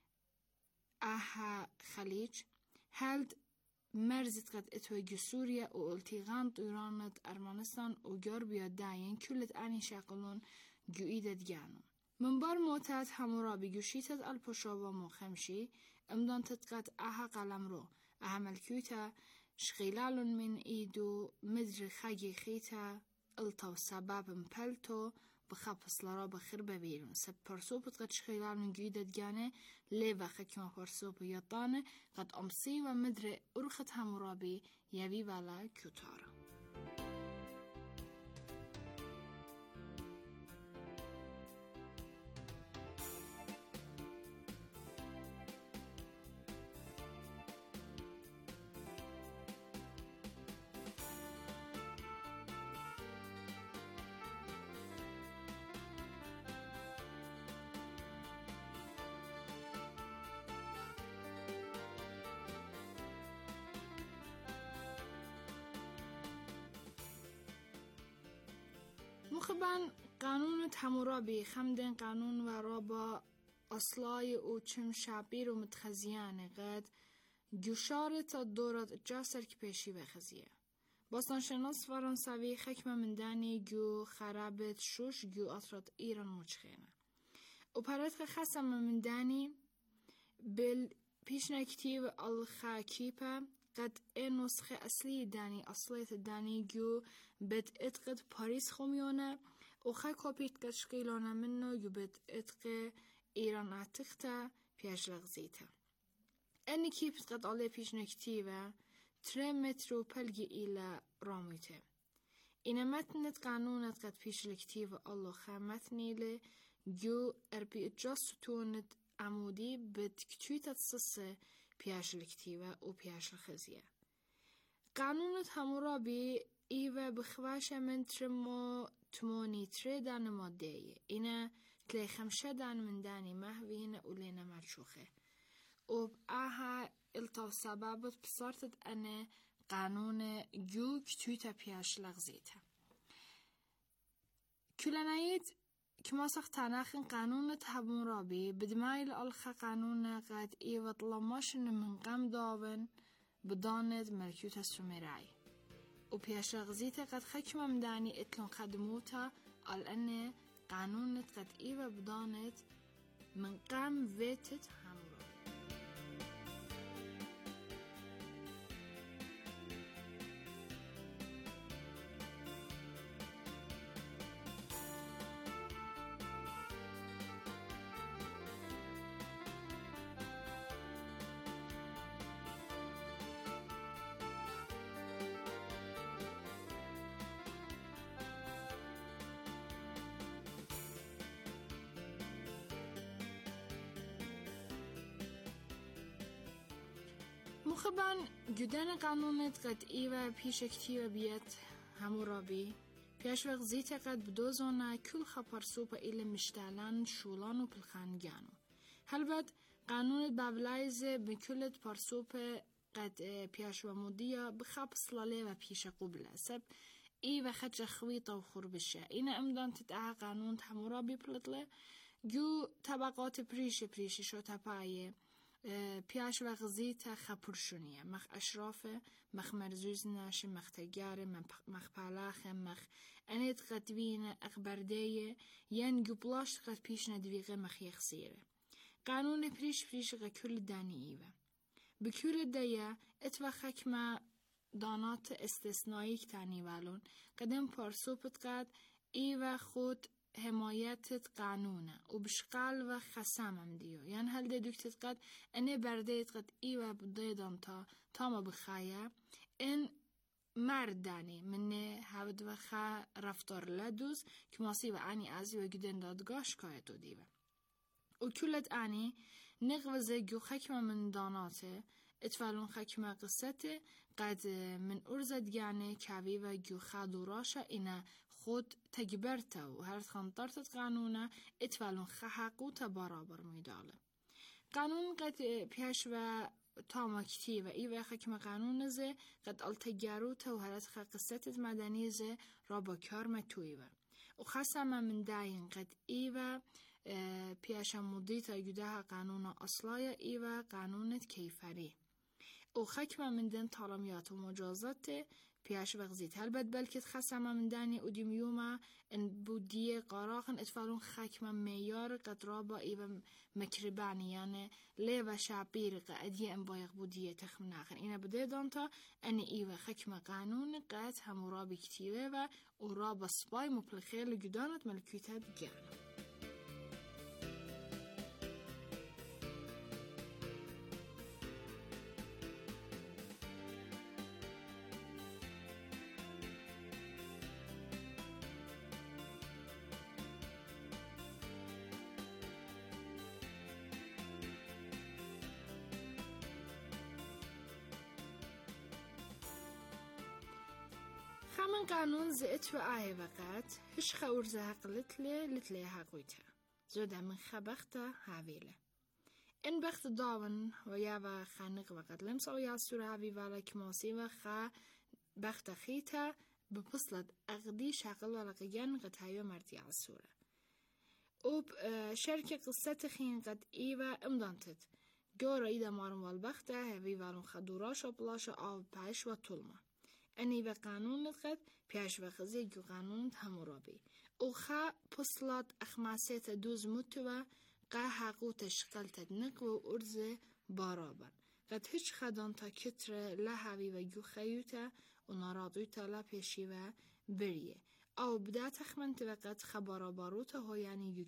آها خليج هلد مرزت قد اتوجه سوريا و التيغان طيرانت أرمانستان و جربيا داين كلت آني شاقلون جوئيدة دجانو من بار موتات همورابي جوشيتت البشا و مخمشي امدان تتقد آها قلم رو أعمل كيوتا شغلال من إيدو مدر خاجي خيتا التو سباب مبلتو بخابس لرا بخير ببيرون سب برسوب قد شغلال من جيدة جانه ليفا خكما برسوب يطانه قد أمسي ومدر أرخت همورابي يبي بالا كيوتارا. مخبن قانون حمورابي خمدن قانون ورابا أصلاي و چم شعبير و متخزيانه قد جوشارت دورات جاسر كبشي بخزيه. باستانشناس فرانسوی حکم من دانی جو خرابت شوش جو اطرات ایران مچخینه. و پرات خاصم من دانی بال پیشنکتیو الخاکیپا قد این نسخه اصلی دانی اصلیت دانی جو بد اتقد پاریس خمیونه و خا کپیت قد شقیلانه منو جو بد اتق ایران عتقتا پیش لغزیتا. اینی کیپت قد آله پیشنکتیو 3 متر پلگی ایلا راميته. إن متنت قانونت قد فيش الكتيف الله خامتني ل جو أربي جاستونت عمودي بتكتويت تصص بياش الكتيفة و بياش الخزية. قانونت حمورابي إيوه بخواشة من 3 دان مادية. إنا 5 دان من داني مهوين ولينا مرشوخه. وبعها التو سببت بصارتت أنا قانون جو كتويتا بياش لغزيتها. كلانايت كما سختاناخن قانون حمورابي بدمايل ألخا قانون قد إيوة طلماشن من قام داون بدانت ملكيوتا سوميراي. وبياش لغزيتها قد خكمة مداني اتلون خدموتا على أن قانون قد إيوة بدانت من قام فيتت حمورابي. مخبن جدان قانونت قد إيوه پیش کتیو بیت حمورابی پیش وقت زیت قد بدوزونه کل خبر سوپا ایل مشتالان شولان و پلخانگانو. هلبت قانونت بابلایزه بکلت پرسوپ قد پیش و مدیا بخاب صلاله و پیش قبله سب إيوه خدش خويطة وخربشة. إنا امدان تتعا قانون حمورابي بلطله جو طبقات بريشي شو تبايه پیاش و غزیت خپرشونیه مخ اشرافه مخ مرزوز ناشه مخ تجاره مخ پلاخه مخ انت قدوینه اخبردیه ین گبلاش قد پیش ندویغه مخ یخسیره قانون پریش غا کل دانی ایوه بکل دیا اتوا خکمه دانات استثنایی کتانی والون قدم پارسوپت قد ایوه خود حمایتت قانونه و بشقال و خسامم دیو یعنی هل دکتت قد انه بردیت قد ایوه بدیدان تا ما بخایه این مردانی منه هود و خا رفتار لدوز که ماسی و انی ازی و گدن دادگاش کایتو دیوه و کلت انی نغوزه گو خکمه من داناته اتفالون خکمه قصته قد من ارزد یعنی کبی و گو خادوراشا اینه خود تجبرته و هر خانطرت قانونه اتفالون خحقو تبارابر میداله قانون قد پیش و تاماکتی و ایوه خکم قانون زه قد التجاروته و هر قصت مدنی زه را با کار متویوه و خاصه من داین قد ایوه پیش مدیتا یوده قانون اصلای ایوه قانونت کیفری و خکم من دن طالمیات و مجازات بياش بغزيت هل بلكت خسمة من داني وديميوما إن بودية قراخن اتفالون خاكمة ميار قطرابة إيبا مكرباني يعني ليبا شعبير قادية إن بايق بودية تخمناخن إنا بدي دانتا أن إيبا خاكمة قانون قات همورابي كتيبا ورابا سباي مبلخير لجدانت ملكوتات جانا. خمن قانون زئت وآه وقت هش خورزها قلت لي هاقويتها زودا من خبختا هاويلة إن بخت داون ويابا خانق وقت لمس أو ياسور هاوي والا كماسي وخا بخت خيتا ببصلت أغدي شاقل ولقيان قد هايو مرتي عالسورة وب شركة قصة خين قد إيوا امدانتت جورا إيدا مارن والبختا هاوي والون خدوراش و بلاشا آو باش و طولما أني بقانون لقد بياش بخزي جو قانون همورابي وخا بصلات أخماسيت دوز متوا قا حقو تشقلت نقو وأرزي بارابا قد هش خدان تا كتر لحاوي و جو خيوتا ونارادويتا لا بيشي و بريه أو بدا تخمنت وقت خبارا باروتا هو يعني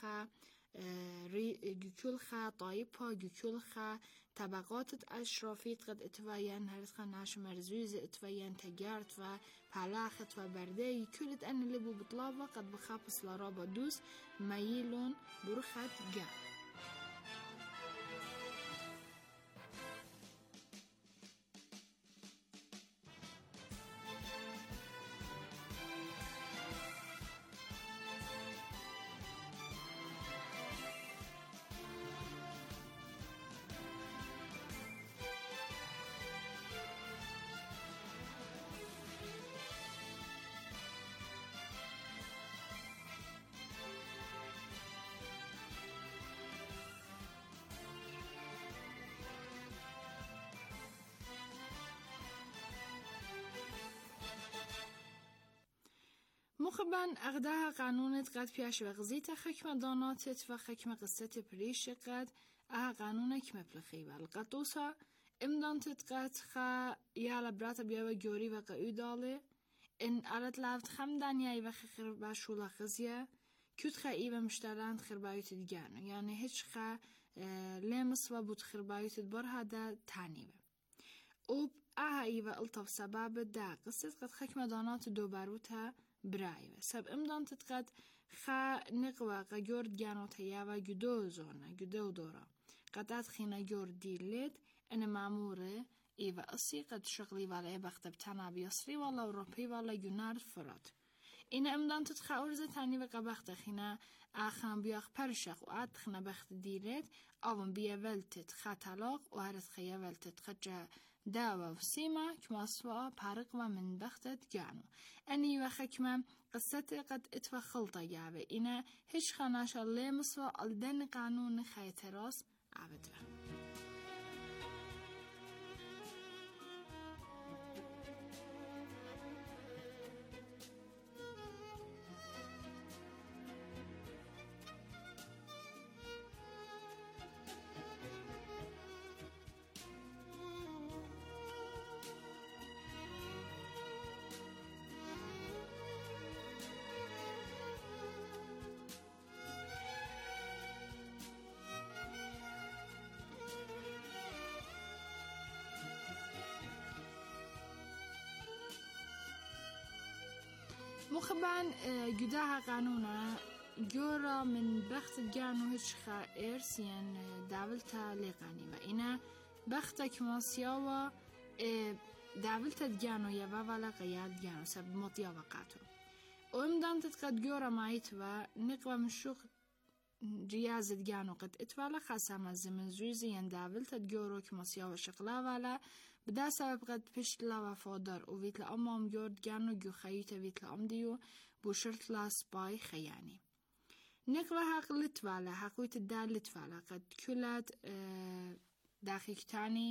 يكول خا طايبها يكول خا طبقات اشرافيت قد اتفاين هرسخا ناش مرزوز اتفاين تجارت و پلاخت و برده يكولت ان لبو بطلابا قد بخابس لارابا دوس ميلون برخت جا مخبن اغداها قانونت قد پیاش وغزیت خکم داناتت و خکم قصت پریش قد اها قانونک مپلخی و القطوسا امدانتت قد خا یالا براتا بیاو گوری و قعو داله ان علت لافت خمدانیای و خخر باشولا خزیه کت خا ایو مشتلاند خربایوت دیگانو یعنی هیچ خا لمس و بود خربایوت برها دا تانیوه اوب اها ایو الطف سباب دا قصت قد خکم دانات دو باروتا برايوه سب امدان تتقد خا نقوى قجورد جانو تياوه جدو زونه جدو دورا قدات خينا جورد ديلت ان معموره ايوه اصي قد شغلي والا بخت بتانا بيصري والا اوروبي والا يونارد فرات این امدان تتخا ارزه تاني وقا بخت خينا آخان بياخ پرشخ و آد خنا بخت ديلت اوان بيا ولتت خا طلاق و هرد خيا ولتت خجا داوا وسيما كماسوا بارق ومن بختت جانو أني وخكمة قصتي قد اتفا خلطة جابه إنا هش خناش اللي مسوا الدن قانون خيتراس عبده مخبان جداها قانونا جورا من بخت جانو هشخا إرسيان داولتا لقاني وإنا بخت كماسياوا داولتا جانو يبا ولا قياد جانو سب مطيا وقاتو وإمدان تتقد جورا مايت ونقوى مشوق رياضة جانو قد اتوالا خاصة زمن زويزي ين داولتا جورو كماسياوا شقلا ولا بدا سبب قد پشت لا وفادر و ویتل امام جورد گانو جو خیوت ویتل ام دیو بوشرت لا سبای خیانی نقوى حق لتوالا حقويت الدال لتوالا قد كلات داخيك تاني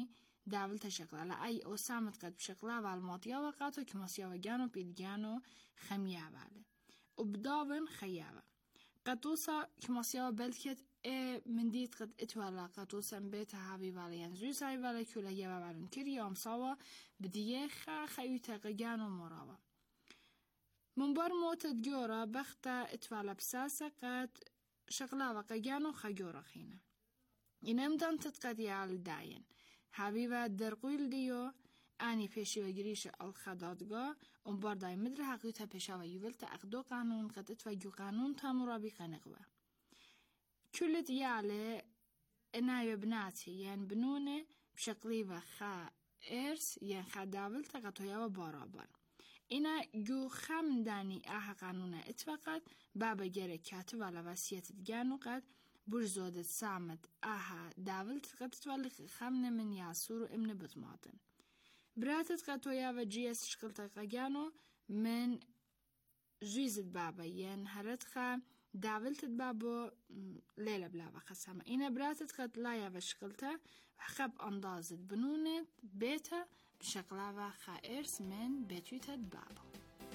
داولت شغلة لأي أو سامت قد بشغلة والماطية وقاتو كماسيا وجانو بيدجانو خمية بالي وبدابن خيابة قطوسا كماسيا بلكت من ديت قد اتوالا قطوسا بيتها هابي بالي ينزوي ساي بالي كولا يبا بالن كري يوم صاوا بديخا خيوتا غجانو مراوا من بار موت جورا بختا اتوالا بساسا قد شغلة وقجانو خجورا خينا إنم دان تتقدي على داين حبيبة درقويل ديو آني پیشی و گریش الخدادگاه اون بار دای مدر حقیقتا پیشا و یوول تا اقدو قانون قدت و جو قانون تا مرابی قنقوه كلت يعلى إنها بناتي يعني بنونة بشكلي وخا إرس يعني خداول تقطعيا وبارابر إنا جو خم داني أها قانونا اتفقت بابا جرى كاتب على وسيلة تجانو قد برزودة سامت أها داول تقطت والي خمنا من ياسور وإمن بطماطن براتت قطعيا وجيس شكلتا قجانو من جيزت بابا يعني هرتخا داولت بابو ليلة بلا بخسامة إنا براتت قد لايا وشكلتا وخب أندازت بنونت بيتا بشكلا وخائرس من بيتويتت بابو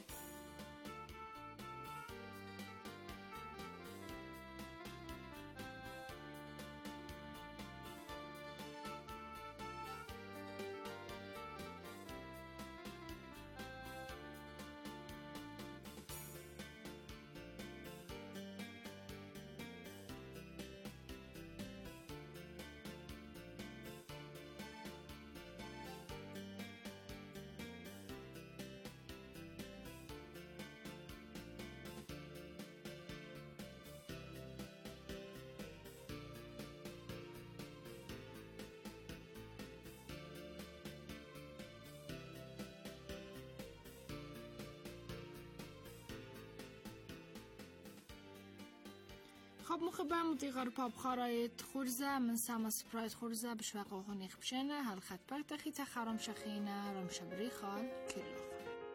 خب مخبر مطیقار پاپ خارایت خورزه من ساما سپرایت خورزه بشوق آخونی خبشنه هل خط بر تخیت خرام شخینه رام شبری خال کلو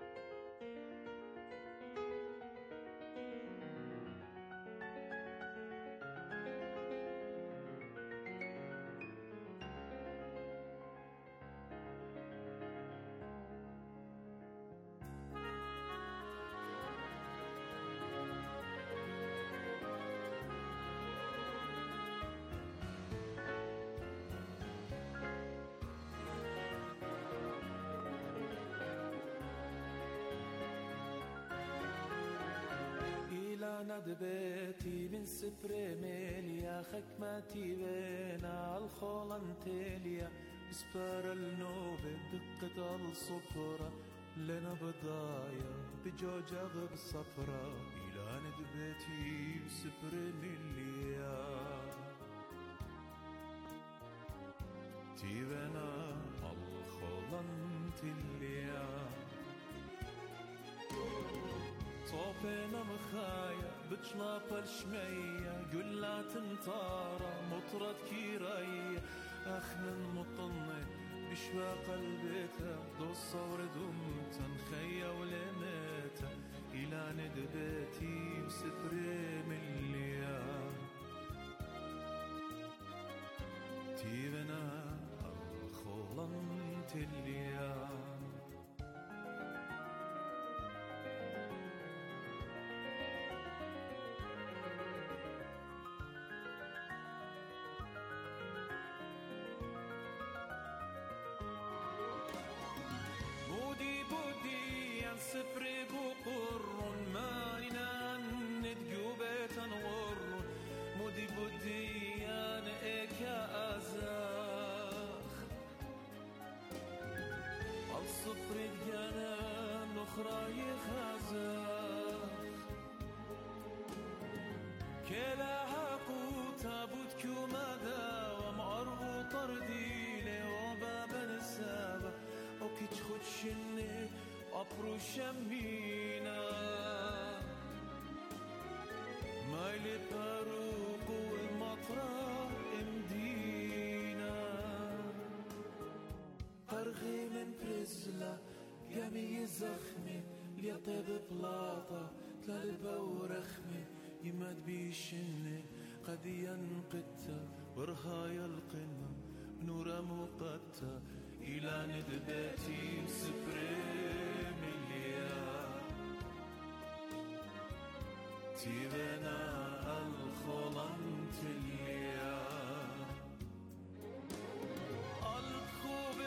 ندبتي من سبريميليا خكمتي بينا الخولنتيليا اسبر النوبة دقة الصفرة لنا بضايا بجوجة بالصفرة إلى ندبتي سبريميليا تيبنا الخولنتيليا صوبنا مخايا بتشلاف الشمية قلات انطارة مطرد كيرية أخنا مطنة بشواق البيتا دو الصور دمتا نخيا ولميتا إلى ندبتي بسبري مليا تيبنا الخولنت الليا سفري بقر ما نند جوبة نور مودي بودي أنا إيكا أزاخ الصفر ديانا نخرى يخازاخ كلا حقو تابوت كومادا ومعرغو طرديلي وبابا نسابة وكيش خدشني أبرو شمينا مايلي باروق والمطرح امدينا قرغي من برزلة قامي زخمي ليطيب بلاطة تلالبا ورخمي يماد بيشني قد ينقتا ورهايا القمة بنورة مقتا إلى ندبتي سبريميليا تيبنا الخلنتليا الخوب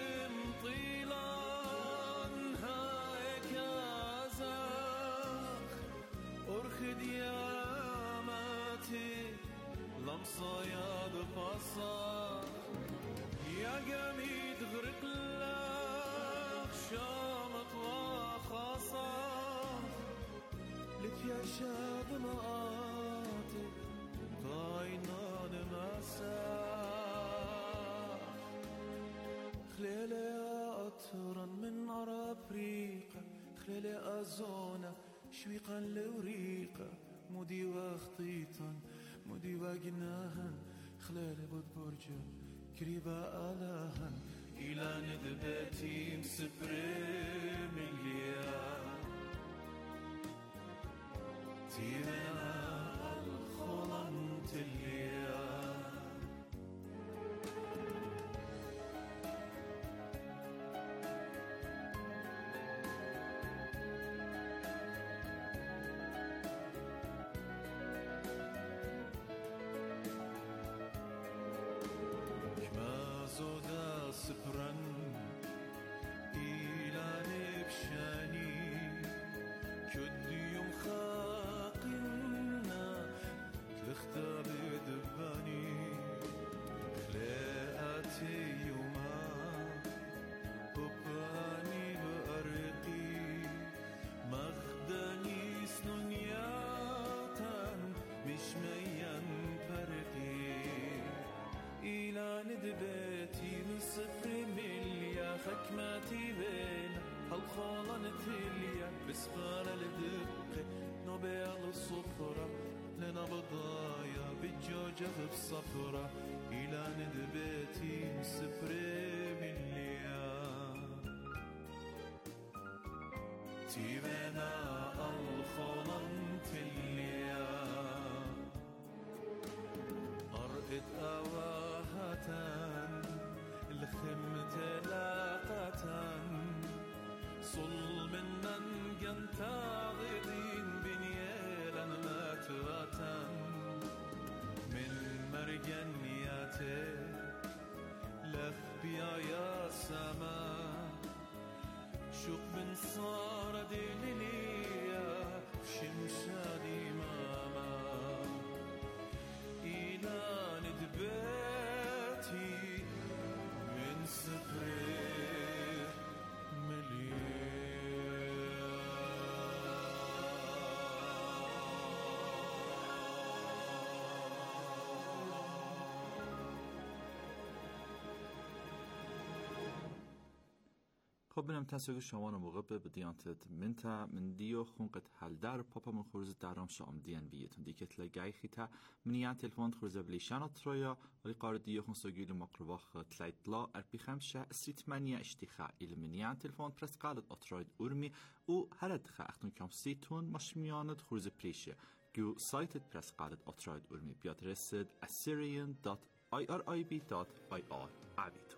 مطيلان هايك أزاق أرخد ياماتي لمصايا دفاصا يا جميد غرق لك شامت وخاصة لتيشاد مآتي طاينان مساح خليلي أطرا من أرابريقا خليلي أزونا شويقا لوريقا مودي وخطيطا مودي وجناها خلالي بودبرجة كريبا آلاها إلى ندبتي مسبريميليا تيرنا الخلنتليا زودا سبرن إلى نبشاني كد يوم خاقنا تلختار دباني خلاقاتي يوما بباني بأرقي مخداني سنونياتان مش ميان فرقي إلى ندبتي من سبريميليا حكمتي بين هالخالنتليا بسفارة لدقة نوبيل الصفرة لنا بضايا بالجوجة بصفرة إلى ندبتي من سبريميليا تيبنا الخالنتليا أرقد أواهتان الخمت لاقتان صل منن جنتاغدين بنيالا ماتغتان من مرجنياتي لخبيا يا سما شوق بن صار دليليا شمشادي ماما إلى ندبتي من سبريميليا خب بنام تسویق شما موقع به دیانت منتا من دیو خونقت حل در پاپا من خورز درام شام دیان بیتون دیکت لگای خیتا منیان تلفون خورز بلیشانات رویا ولی قار دیو خون سوگیل مقرواخ تلایت لا اربی خمسة سیت منیا اشتخاء إلى منیان تلفون پرس قالت أطراید أرمی و هرد خا اختون کم سیتون مشمیانت خورز پریشه جو سایتت پرس قالت أطراید أرمی بیاد رسد assyrian.irib.ir عبیتو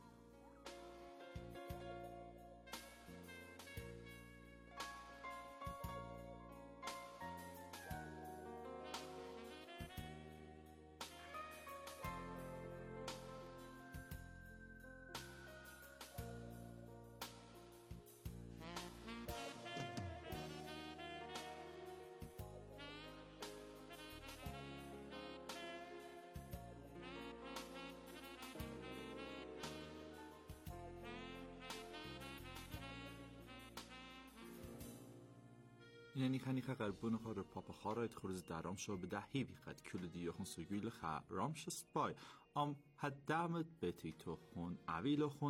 یعنی خنی قربون خور پاپا خارایت خورز درام شو به دهی بیقد کل دیو خون سوگیل خا رامشست بای ام هدامت بتی تو خون عویل خون